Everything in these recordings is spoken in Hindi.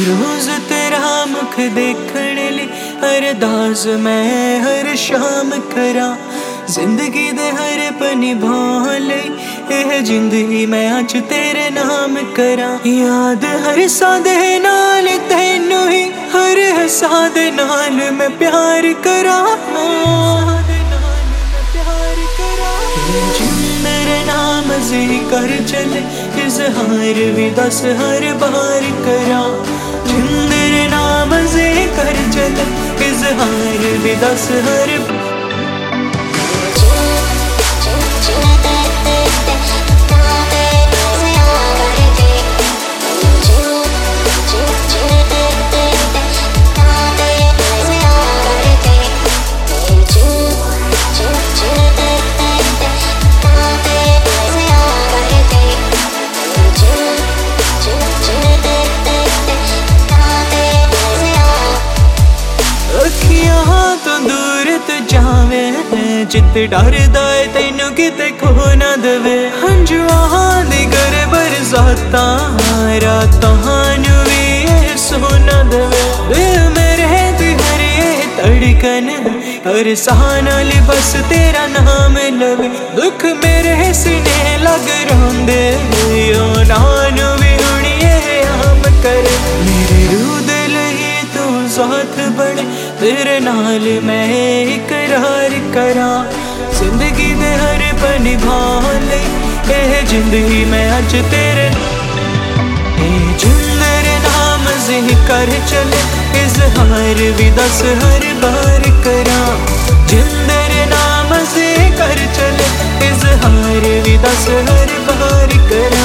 रोज तेरा मुख देखने ले अरदास मैं हर शाम करा। जिंदगी दे हर पनी भाले यह जिंदगी मैं अज तेरे नाम करा। याद हर सादे नाल तैनू ही हर सादे नाल मैं प्यार करा। मेरे नाम जिक्र चले इजहार भी दस हर बार करा। मेरे नाम जिक्र चले इजहार भी दस हर चित डरदा है तैनू किते खो ना देवे। हंजुआं दी कर बरसाता रातां नू भी सो ना देवे। दिल मेरे दी हर ये धड़कन हर साह नाल बस तेरा नाम लवे। दुख मेरे सीने लग रोंदे ओ नानू भी हुण ये आम करे। मेरे रूह दे लई तू साथ बने तेरे नाल मैं इकरार करा। जिंदगी दे हर पल भाले यह जिंदगी मैं अज तेरे मेरे नाम जिक्र चले इजहार भी दस हर बार करा। मेरे नाम जिक्र चले इजहार भी दस हर बार करा।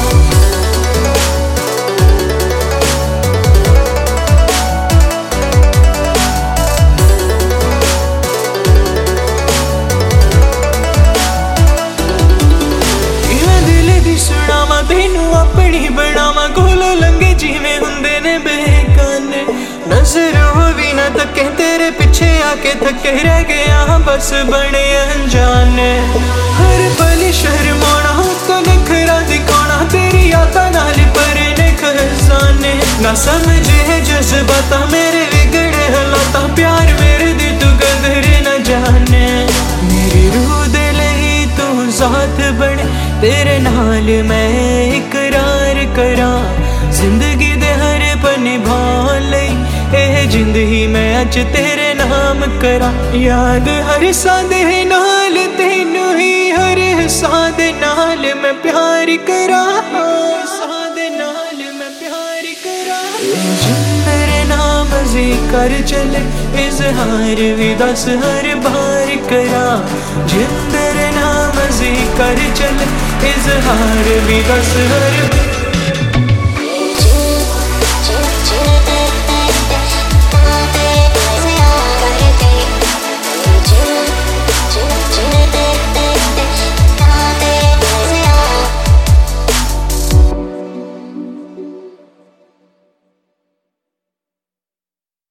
तेनू अपनी बनावा कोलों लंघे जिवें हुंदे ने बेगाने। नजर हो भी ना तके तेरे पीछे आके थके रह गया बस बने अनजाने। हर पल शर्माना तो नखरा दिखाना तेरी यादां नाल भरे ने खजाने। ना समझे जज्बाता मेरे बिगड़े हालात प्यार मेरे दी तू कदर न जाने। मेरी रूह दे लई तू साथ बने तेरे नाल मैं इकरार करा। जिंदगी दे हर पल भाले यह जिंदगी मैं अज तेरे नाम करा। याद हर सादे नाल तैनू ही हर सादे नाल मैं प्यार करा। सादे नाल मैं प्यार करा। मेरे नाम जिक्र चले इजहार भी दस हर बार करा। मेरे नाम जिक्र चले इजहार भी दस हर